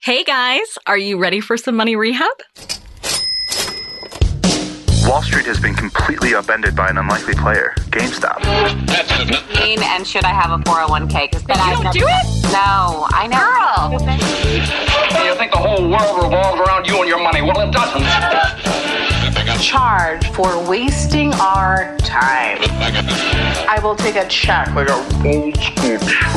Hey guys, are you ready for some money rehab? Wall Street has been completely upended by an unlikely player, GameStop. And should I have a 401k? Because You don't do it? No, I know. Girl! You think the whole world revolves around you and your money? Well, it doesn't. Charge for wasting our time. I will take a check, like a old school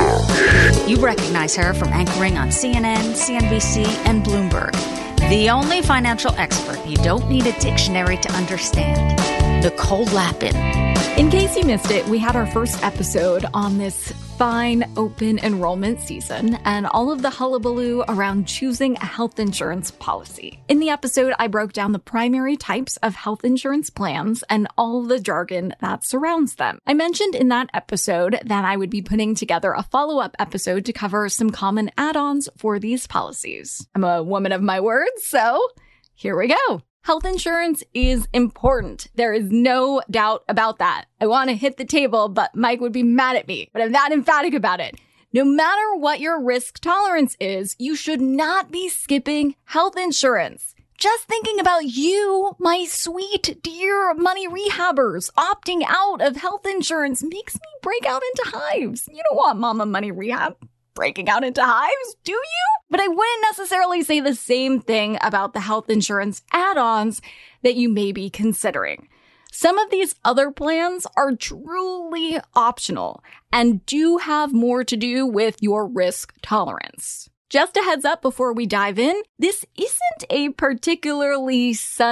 check. You recognize her from anchoring on CNN, CNBC, and Bloomberg. The only financial expert you don't need a dictionary to understand. Nicole Lapin. In case you missed it, we had our first episode on this fine open enrollment season and all of the hullabaloo around choosing a health insurance policy. In the episode, I broke down the primary types of health insurance plans and all the jargon that surrounds them. I mentioned in that episode that I would be putting together a follow-up episode to cover some common add-ons for these policies. I'm a woman of my words, so here we go. Health insurance is important. There is no doubt about that. I want to hit the table, but Mike would be mad at me. But I'm that emphatic about it. No matter what your risk tolerance is, you should not be skipping health insurance. Just thinking about you, my sweet, dear money rehabbers, opting out of health insurance makes me break out into hives. You don't want mama money rehab breaking out into hives, do you? But I wouldn't necessarily say the same thing about the health insurance add-ons that you may be considering. Some of these other plans are truly optional and do have more to do with your risk tolerance. Just a heads up before we dive in, this isn't a particularly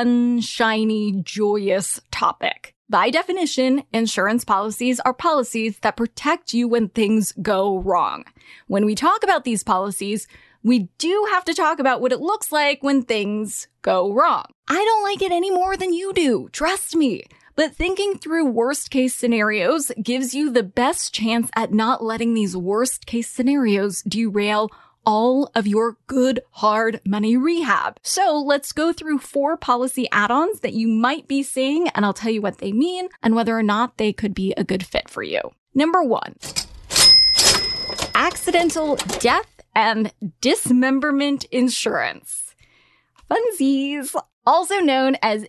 sunshiny, joyous topic. By definition, insurance policies are policies that protect you when things go wrong. When we talk about these policies, we do have to talk about what it looks like when things go wrong. I don't like it any more than you do, trust me. But thinking through worst case scenarios gives you the best chance at not letting these worst case scenarios derail all of your good, hard money rehab. So let's go through 4 policy add-ons that you might be seeing, and I'll tell you what they mean and whether or not they could be a good fit for you. Number 1, accidental death and dismemberment insurance. Funsies, also known as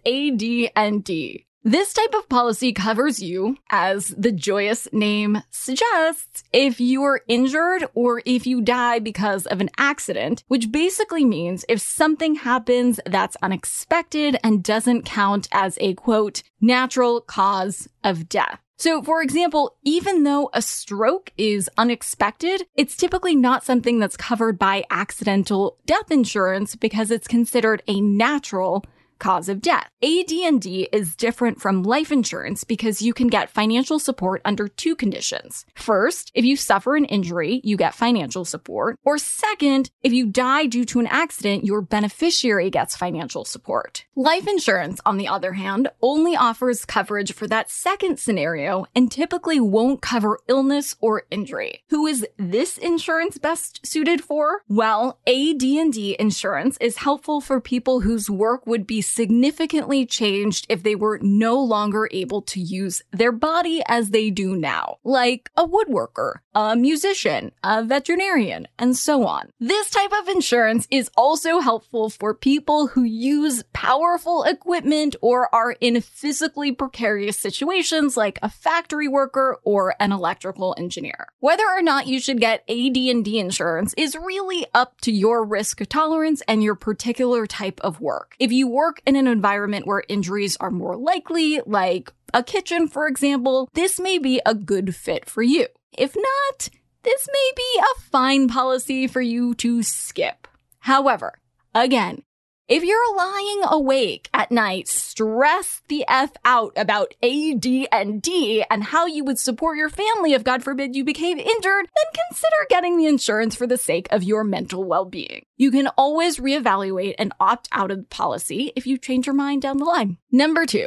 AD&D. This type of policy covers you, as the joyous name suggests, if you are injured or if you die because of an accident, which basically means if something happens that's unexpected and doesn't count as a, quote, natural cause of death. So, for example, even though a stroke is unexpected, it's typically not something that's covered by accidental death insurance because it's considered a natural cause of death. AD&D is different from life insurance because you can get financial support under 2 conditions. First, if you suffer an injury, you get financial support. Or second, if you die due to an accident, your beneficiary gets financial support. Life insurance, on the other hand, only offers coverage for that second scenario and typically won't cover illness or injury. Who is this insurance best suited for? Well, AD&D insurance is helpful for people whose work would be significantly changed if they were no longer able to use their body as they do now, like a woodworker, a musician, a veterinarian, and so on. This type of insurance is also helpful for people who use powerful equipment or are in physically precarious situations like a factory worker or an electrical engineer. Whether or not you should get AD&D insurance is really up to your risk tolerance and your particular type of work. If you work in an environment where injuries are more likely, like a kitchen, for example, this may be a good fit for you. If not, this may be a fine policy for you to skip. However, again, if you're lying awake at night, stressed the F out about AD&D and how you would support your family if, God forbid, you became injured, then consider getting the insurance for the sake of your mental well-being. You can always reevaluate and opt out of the policy if you change your mind down the line. Number 2,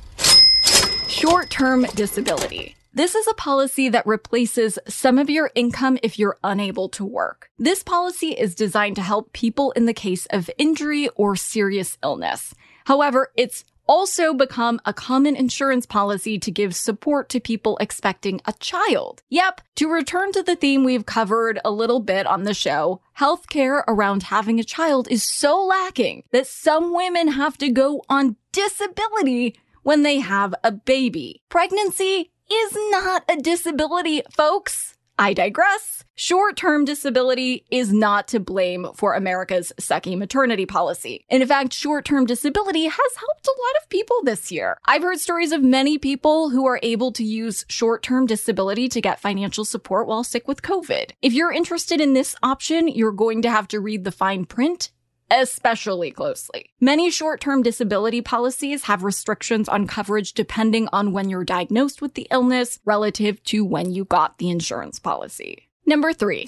short-term disability. This is a policy that replaces some of your income if you're unable to work. This policy is designed to help people in the case of injury or serious illness. However, it's also become a common insurance policy to give support to people expecting a child. Yep, to return to the theme we've covered a little bit on the show, healthcare around having a child is so lacking that some women have to go on disability when they have a baby. Pregnancy is not a disability, folks. I digress. Short-term disability is not to blame for America's sucky maternity policy. And in fact, short-term disability has helped a lot of people this year. I've heard stories of many people who are able to use short-term disability to get financial support while sick with COVID. If you're interested in this option, you're going to have to read the fine print especially closely. Many short-term disability policies have restrictions on coverage depending on when you're diagnosed with the illness relative to when you got the insurance policy. Number 3.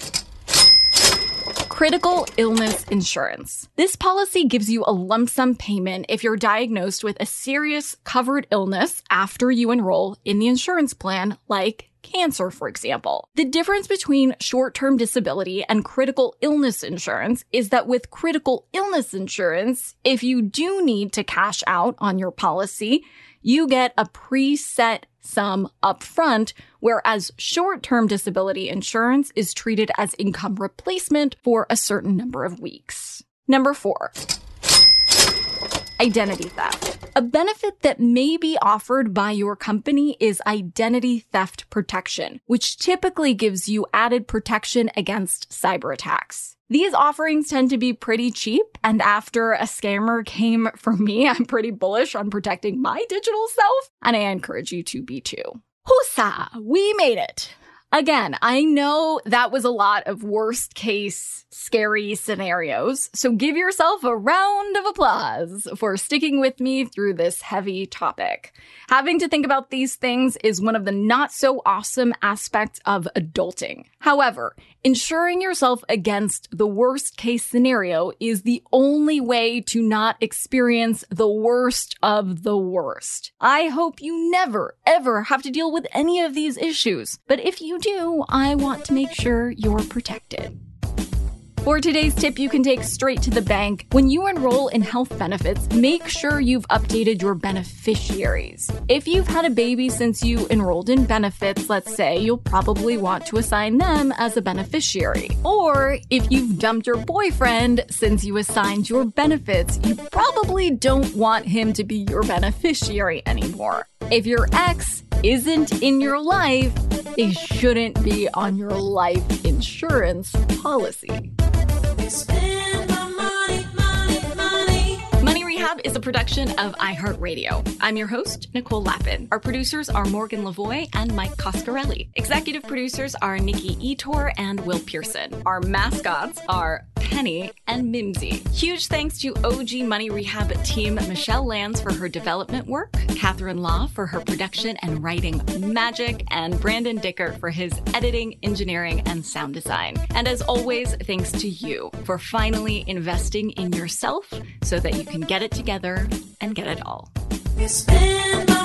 Critical illness insurance. This policy gives you a lump sum payment if you're diagnosed with a serious covered illness after you enroll in the insurance plan, like cancer, for example. The difference between short-term disability and critical illness insurance is that with critical illness insurance, if you do need to cash out on your policy, you get a preset sum upfront, whereas short-term disability insurance is treated as income replacement for a certain number of weeks. Number 4. Identity theft. A benefit that may be offered by your company is identity theft protection, which typically gives you added protection against cyber attacks. These offerings tend to be pretty cheap, and after a scammer came for me, I'm pretty bullish on protecting my digital self, and I encourage you to be too. Hoosa! We made it! Again, I know that was a lot of worst case scary scenarios, so give yourself a round of applause for sticking with me through this heavy topic. Having to think about these things is one of the not so awesome aspects of adulting. However, insuring yourself against the worst case scenario is the only way to not experience the worst of the worst. I hope you never, ever have to deal with any of these issues, but if you do, I want to make sure you're protected. For today's tip you can take straight to the bank, when you enroll in health benefits, make sure you've updated your beneficiaries. If you've had a baby since you enrolled in benefits, let's say, you'll probably want to assign them as a beneficiary. Or if you've dumped your boyfriend since you assigned your benefits, you probably don't want him to be your beneficiary anymore. If your ex isn't in your life, they shouldn't be on your life insurance policy. Money Rehab is a production of iHeartRadio. I'm your host, Nicole Lappin. Our producers are Morgan Lavoie and Mike Coscarelli. Executive producers are Nikki Etor and Will Pearson. Our mascots are Penny and Mimsy. Huge thanks to OG Money Rehab team Michelle Lands for her development work, Catherine Law for her production and writing magic, and Brandon Dickert for his editing, engineering, and sound design. And as always, thanks to you for finally investing in yourself so that you can get it together and get it all.